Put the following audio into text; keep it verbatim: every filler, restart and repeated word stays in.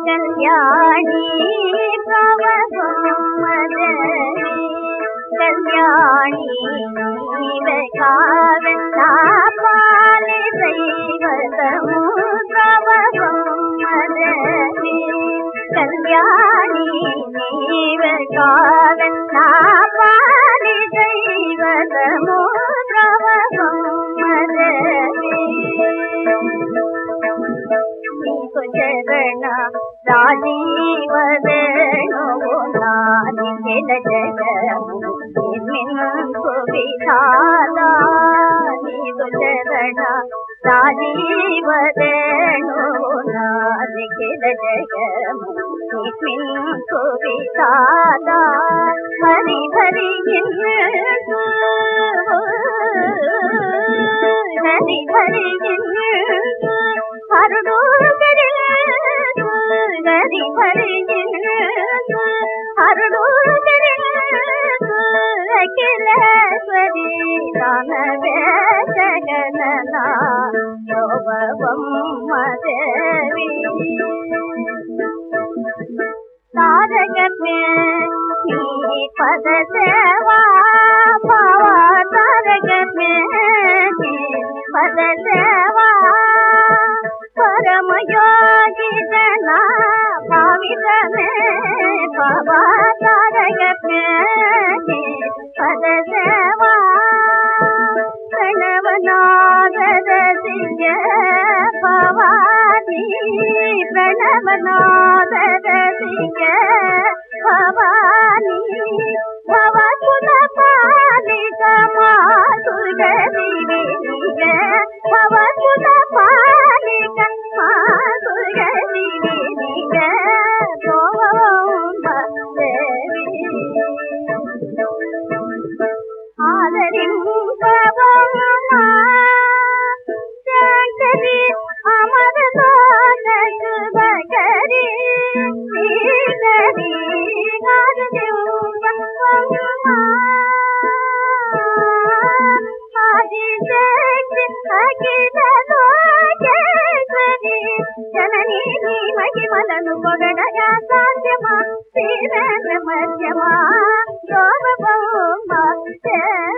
कल्याणी प्रभवमदेवी कल्याणी नीवे कावे नापाले दैवतमु प्रभवमदेवी कल्याणी नीवे कावे नापाले दैवतमु प्रभवमदेवी नीको चरण राजीव वेणु नादिकेल जगमिन्नु विधाता नीको चरण राजीव वेणु नादिकेल जगमिन्नु विधाता हरि हरि गिन्नु हरि हरि गिन्नु हरुडु गरि हरि हरुडु अखिलेश्वरी दानवे जगन्ना प्रभवमदेवी तारक में पद सेवा भावा तारक में पद सेवा परम योगी जना भावित में बाबा तारक में पद सेवा प्रणवनाद सिंह भवानी प्रणवनाद सिंह भवानी भवकुल पालिका मातुगरी विनिगे भवकुल पालिका मातुगरी विनिगे प्रभवमदेवी आदरिंपवम्मा शंकरी अमर लोक शुभकरी श्रीकरी आदरिंपवम्मा आदिशक्ति अखिल लोकेश्वरी जननी महिमలను కొగడగా సాధ్యమా శ్రీవేంద్ర మధ్యమా శోభ